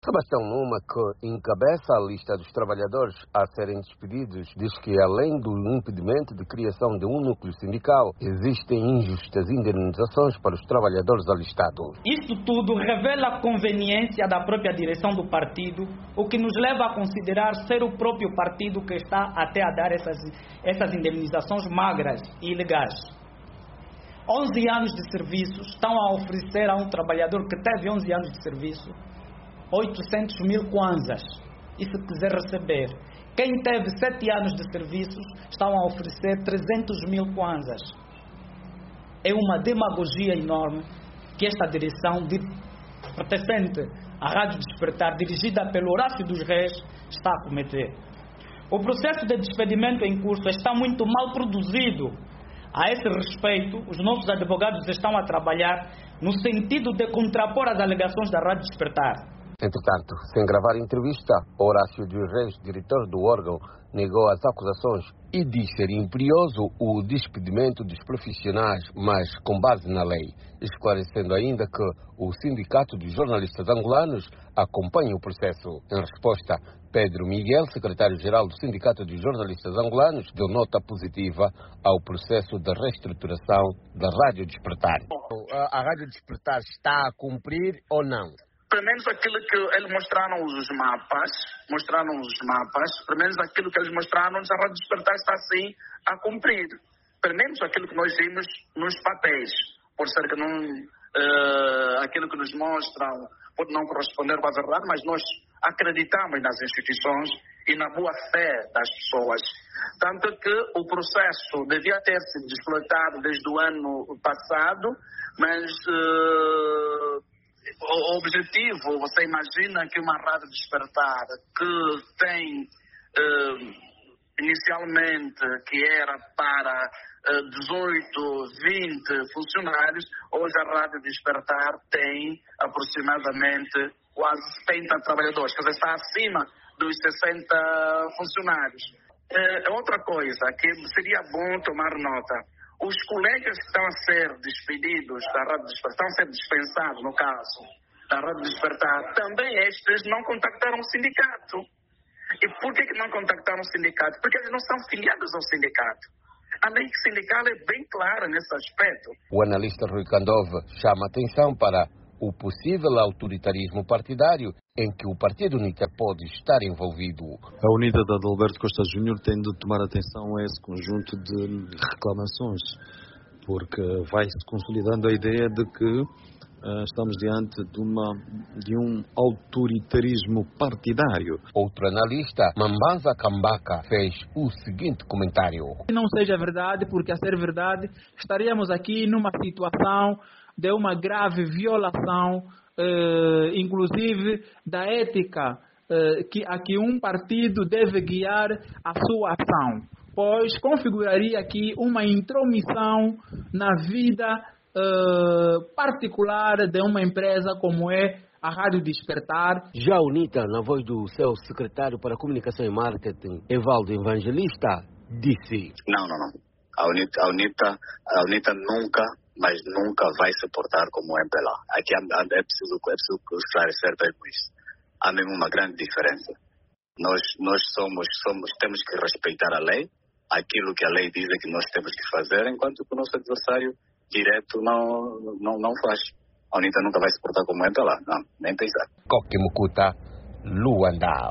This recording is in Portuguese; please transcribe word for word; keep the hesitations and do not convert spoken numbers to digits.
Sebastião Numa, que encabeça a lista dos trabalhadores a serem despedidos, diz que, além do impedimento de criação de um núcleo sindical, existem injustas indenizações para os trabalhadores alistados. Isto tudo revela a conveniência da própria direção do partido, o que nos leva a considerar ser o próprio partido que está até a dar essas, essas indenizações magras e ilegais. onze anos de serviço estão a oferecer a um trabalhador que teve onze anos de serviço oitocentos mil kwanzas, e se quiser receber. Quem teve sete anos de serviço estão a oferecer trezentos mil kwanzas. É uma demagogia enorme que esta direção de, pertencente à Rádio Despertar, dirigida pelo Horácio dos Reis, está a cometer. O processo de despedimento em curso está muito mal produzido. A esse respeito, os nossos advogados estão a trabalhar no sentido de contrapor as alegações da Rádio Despertar. Entretanto, sem gravar entrevista, Horácio dos Reis, diretor do órgão, negou as acusações e diz ser imperioso o despedimento dos profissionais, mas com base na lei, esclarecendo ainda que o Sindicato dos Jornalistas Angolanos acompanha o processo. Em resposta, Pedro Miguel, secretário-geral do Sindicato dos Jornalistas Angolanos, deu nota positiva ao processo de reestruturação da Rádio Despertar. A Rádio Despertar está a cumprir ou não? Pelo menos aquilo que eles mostraram os mapas, mostraram os mapas, pelo menos aquilo que eles mostraram, a Rádio Despertar está sim a cumprir. Pelo menos aquilo que nós vimos nos papéis. Por ser que não, uh, aquilo que nos mostram pode não corresponder com a verdade, mas nós acreditamos nas instituições e na boa fé das pessoas. Tanto que o processo devia ter sido explotado desde o ano passado, mas... Uh, O objetivo, você imagina que uma Rádio Despertar que tem eh, inicialmente que era para eh, dezoito, vinte funcionários, hoje a Rádio Despertar tem aproximadamente quase setenta trabalhadores, quer dizer, está acima dos sessenta funcionários. Eh, outra coisa que seria bom tomar nota: os colegas que estão a ser despedidos da Rádio Despertar, estão a ser dispensados, no caso, da Rádio Despertar, também estes não contactaram o sindicato. E por que, que não contactaram o sindicato? Porque eles não são filiados ao sindicato. A lei sindical é bem clara nesse aspecto. O analista Rui Candove chama atenção para o possível autoritarismo partidário em que o Partido UNITA pode estar envolvido. A UNITA de Adalberto Costa Júnior tem de tomar atenção a esse conjunto de reclamações, porque vai-se consolidando a ideia de que uh, estamos diante de, uma, de um autoritarismo partidário. Outro analista, Mambanza Kambaka, fez o seguinte comentário: Se não seja verdade, porque a ser verdade, estaríamos aqui numa situação de uma grave violação, eh, inclusive, da ética eh, que, a que um partido deve guiar a sua ação, pois configuraria aqui uma intromissão na vida eh, particular de uma empresa como é a Rádio Despertar. Já a UNITA, na voz do seu secretário para Comunicação e Marketing, Evaldo Evangelista, disse: Não, não, não. A UNITA, a UNITA, a UNITA nunca... mas nunca vai se portar como o M P L A. Aqui é preciso, é preciso esclarecer bem isso. Há mesmo uma grande diferença. Nós, nós somos, somos, temos que respeitar a lei, aquilo que a lei diz é que nós temos que fazer, enquanto que o nosso adversário direto não, não, não faz. A UNITA nunca vai se portar como o M P L A, não, nem pensar. Coque Mucuta, Luanda.